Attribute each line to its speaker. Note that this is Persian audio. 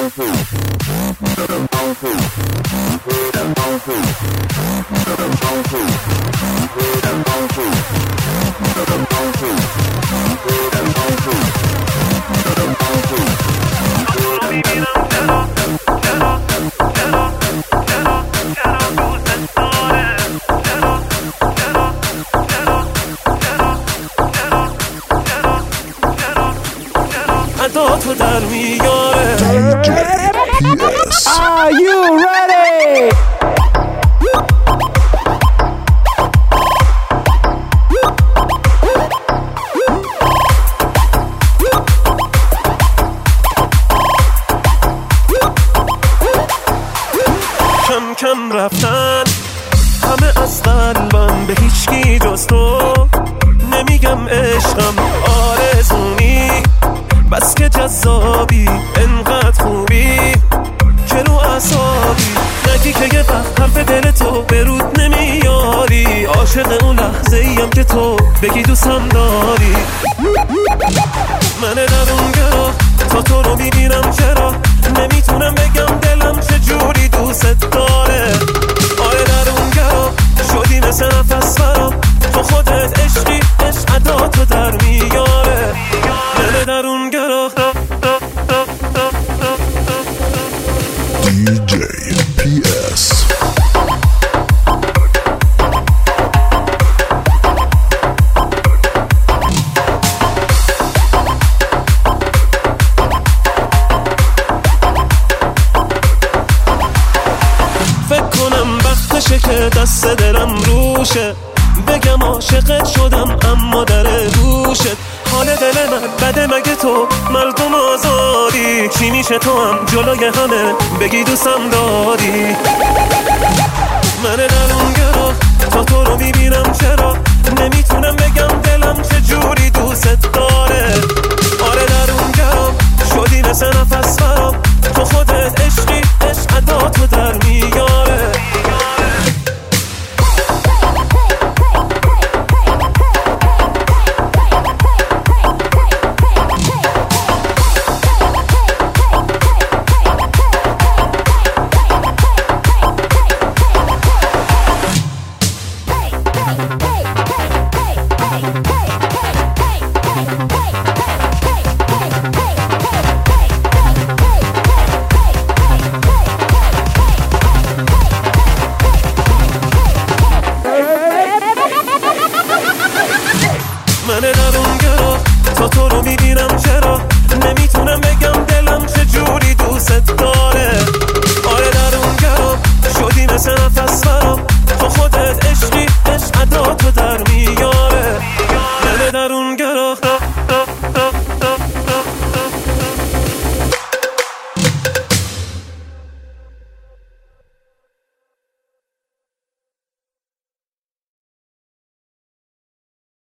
Speaker 1: تو در میاره.
Speaker 2: DJ PS.
Speaker 3: Are you ready?
Speaker 1: کم کم رفتن همه از قلبم، به هیچکی جز تو نمیگم عشقم آرزونی، بس که جذابی انقدر خوبی که رو اعصابی، نگی که یه وقت حرف دل تو به رود نمیاری، عاشق اون لحظه ایم که تو بگی دوستم داری. من درون گرا تا تو رو میبینم، چرا نمیتونم بگم دلم چجوری دوست داره. آره درون گرا شدی مثل نفس فرا، تو خودت عشقی، عشق ادا تو در میاره. من درون گرا
Speaker 2: DJ PS.
Speaker 1: فکر کنم وقتشه که دست دلم روشه، بگم عاشقت شدم اما در گوشت. حال دل من بده مگه تو مردم آزاری، چی میشه تو هم جلوی همه بگی دوستم داری. من درون گرا تا تو رو میبینم، چرا نمیتونم بگم دلم چجوری دوست داره. آره درون گرا شدی مثل نفس فرا، تو خودت عشقی، عشق ادا تو در میاد.